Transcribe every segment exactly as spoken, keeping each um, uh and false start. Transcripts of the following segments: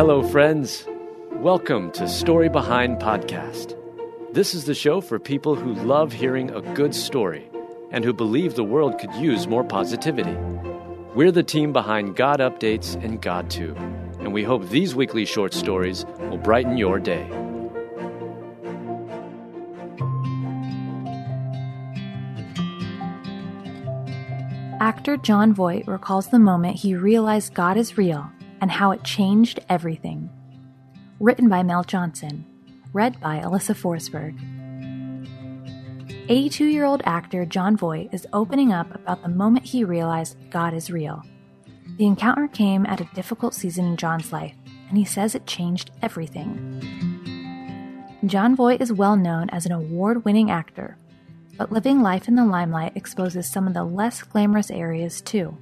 Hello, friends. Welcome to Story Behind Podcast. This is the show for people who love hearing a good story and who believe the world could use more positivity. We're the team behind God Updates and GodTube, and we hope these weekly short stories will brighten your day. Actor Jon Voight recalls the moment he realized God is real and how it changed everything. Written by Mel Johnson. Read by Alyssa Forsberg. eighty-two-year-old actor Jon Voight is opening up about the moment he realized God is real. The encounter came at a difficult season in Jon's life, and he says it changed everything. Jon Voight is well known as an award-winning actor, but living life in the limelight exposes some of the less glamorous areas too.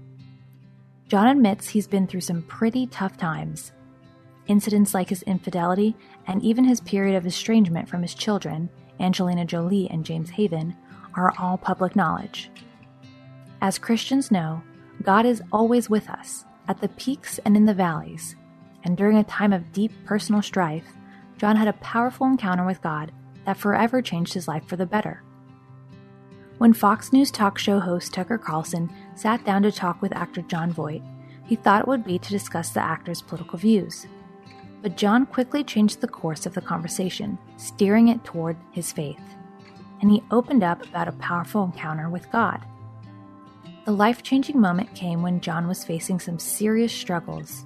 Jon admits he's been through some pretty tough times. Incidents like his infidelity and even his period of estrangement from his children, Angelina Jolie and James Haven, are all public knowledge. As Christians know, God is always with us, at the peaks and in the valleys, and during a time of deep personal strife, Jon had a powerful encounter with God that forever changed his life for the better. When Fox News talk show host Tucker Carlson sat down to talk with actor Jon Voight, he thought it would be to discuss the actor's political views. But Jon quickly changed the course of the conversation, steering it toward his faith. And he opened up about a powerful encounter with God. The life-changing moment came when Jon was facing some serious struggles.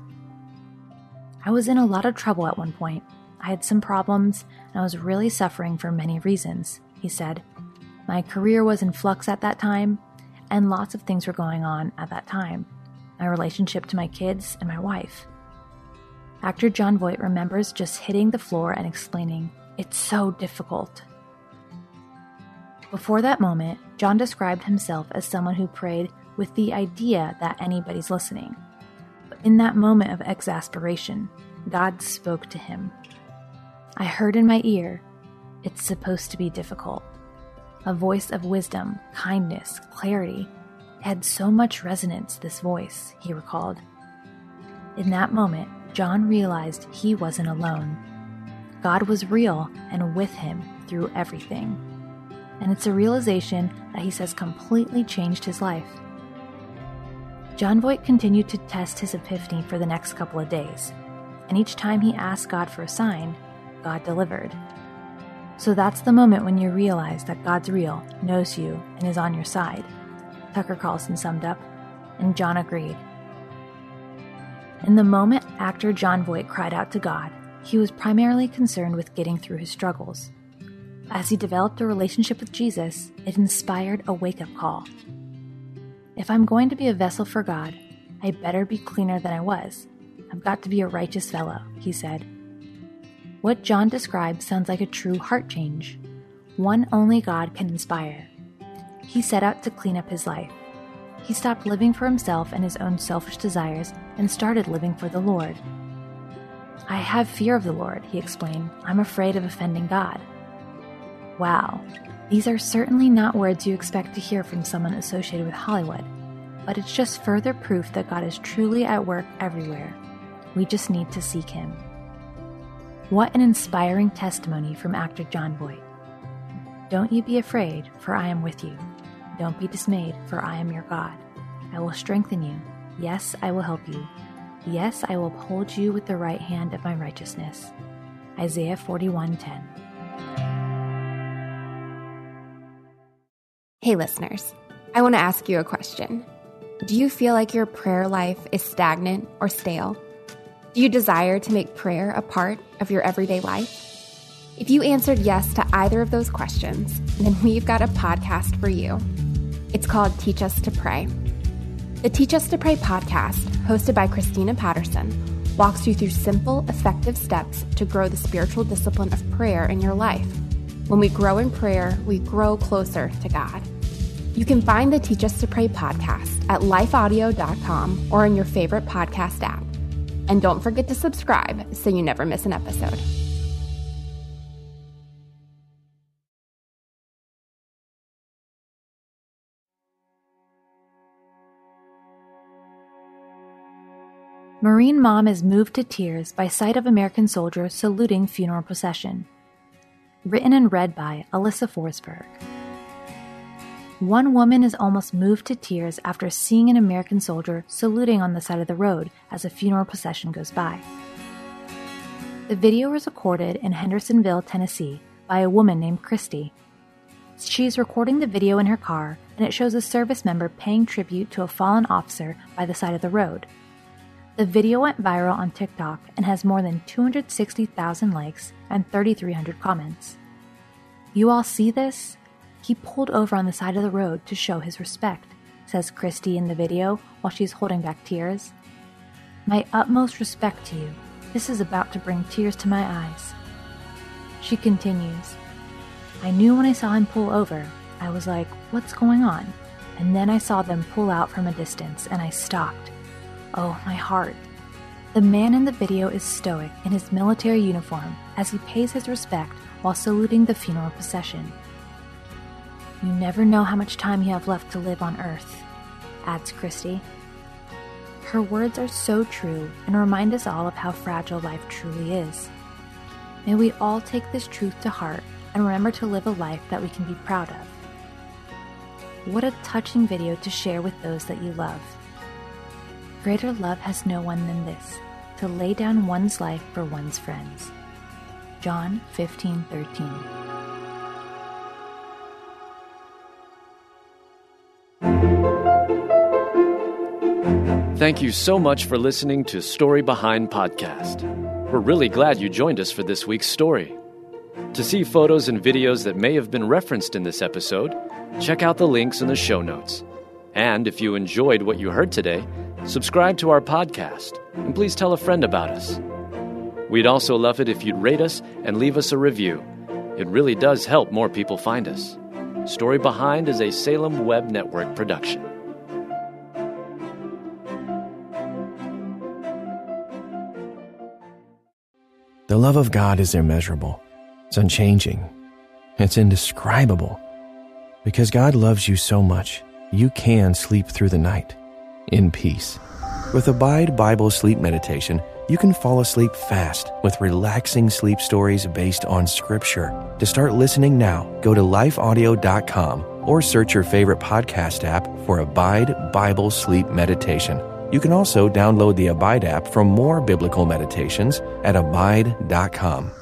"I was in a lot of trouble at one point. I had some problems, and I was really suffering for many reasons," he said. "My career was in flux at that time, and lots of things were going on at that time. My relationship to my kids and my wife." Actor Jon Voight remembers just hitting the floor and explaining, "It's so difficult." Before that moment, Jon described himself as someone who prayed with the idea that anybody's listening. But in that moment of exasperation, God spoke to him. "I heard in my ear, 'It's supposed to be difficult.' A voice of wisdom, kindness, clarity. It had so much resonance, this voice," he recalled. In that moment, Jon realized he wasn't alone. God was real and with him through everything. And it's a realization that he says completely changed his life. Jon Voight continued to test his epiphany for the next couple of days, and each time he asked God for a sign, God delivered. So that's the moment when you realize that God's real, knows you, and is on your side, Tucker Carlson summed up, and Jon agreed. In the moment actor Jon Voight cried out to God, he was primarily concerned with getting through his struggles. As he developed a relationship with Jesus, it inspired a wake-up call. "If I'm going to be a vessel for God, I better be cleaner than I was. I've got to be a righteous fellow," he said. What Jon described sounds like a true heart change, one only God can inspire. He set out to clean up his life. He stopped living for himself and his own selfish desires and started living for the Lord. "I have fear of the Lord," he explained. "I'm afraid of offending God." Wow, these are certainly not words you expect to hear from someone associated with Hollywood, but it's just further proof that God is truly at work everywhere. We just need to seek Him. What an inspiring testimony from actor Jon Voight. "Don't you be afraid, for I am with you. Don't be dismayed, for I am your God. I will strengthen you. Yes, I will help you. Yes, I will uphold you with the right hand of my righteousness." Isaiah forty-one ten. Hey listeners, I want to ask you a question. Do you feel like your prayer life is stagnant or stale? Do you desire to make prayer a part of your everyday life? If you answered yes to either of those questions, then we've got a podcast for you. It's called Teach Us to Pray. The Teach Us to Pray podcast, hosted by Christina Patterson, walks you through simple, effective steps to grow the spiritual discipline of prayer in your life. When we grow in prayer, we grow closer to God. You can find the Teach Us to Pray podcast at life audio dot com or in your favorite podcast app. And don't forget to subscribe so you never miss an episode. Marine mom is moved to tears by sight of American soldier saluting funeral procession. Written and read by Alyssa Forsberg. One woman is almost moved to tears after seeing an American soldier saluting on the side of the road as a funeral procession goes by. The video was recorded in Hendersonville, Tennessee, by a woman named Christy. She is recording the video in her car, and it shows a service member paying tribute to a fallen officer by the side of the road. The video went viral on TikTok and has more than two hundred sixty thousand likes and three thousand three hundred comments. You all see this? He pulled over on the side of the road to show his respect, says Christy in the video while she's holding back tears. My utmost respect to you. This is about to bring tears to my eyes. She continues, I knew when I saw him pull over, I was like, what's going on? And then I saw them pull out from a distance and I stopped. Oh, my heart. The man in the video is stoic in his military uniform as he pays his respect while saluting the funeral procession. You never know how much time you have left to live on Earth, adds Christy. Her words are so true and remind us all of how fragile life truly is. May we all take this truth to heart and remember to live a life that we can be proud of. What a touching video to share with those that you love. Greater love has no one than this, to lay down one's life for one's friends. John fifteen thirteen. Thank you so much for listening to Story Behind Podcast. We're really glad you joined us for this week's story. To see photos and videos that may have been referenced in this episode, check out the links in the show notes. And if you enjoyed what you heard today, subscribe to our podcast, and please tell a friend about us. We'd also love it if you'd rate us and leave us a review. It really does help more people find us. Story Behind is a Salem Web Network production. The love of God is immeasurable. It's unchanging. It's indescribable. Because God loves you so much, you can sleep through the night in peace. With Abide Bible Sleep Meditation, you can fall asleep fast with relaxing sleep stories based on Scripture. To start listening now, go to life audio dot com or search your favorite podcast app for Abide Bible Sleep Meditation. You can also download the Abide app for more biblical meditations at abide dot com.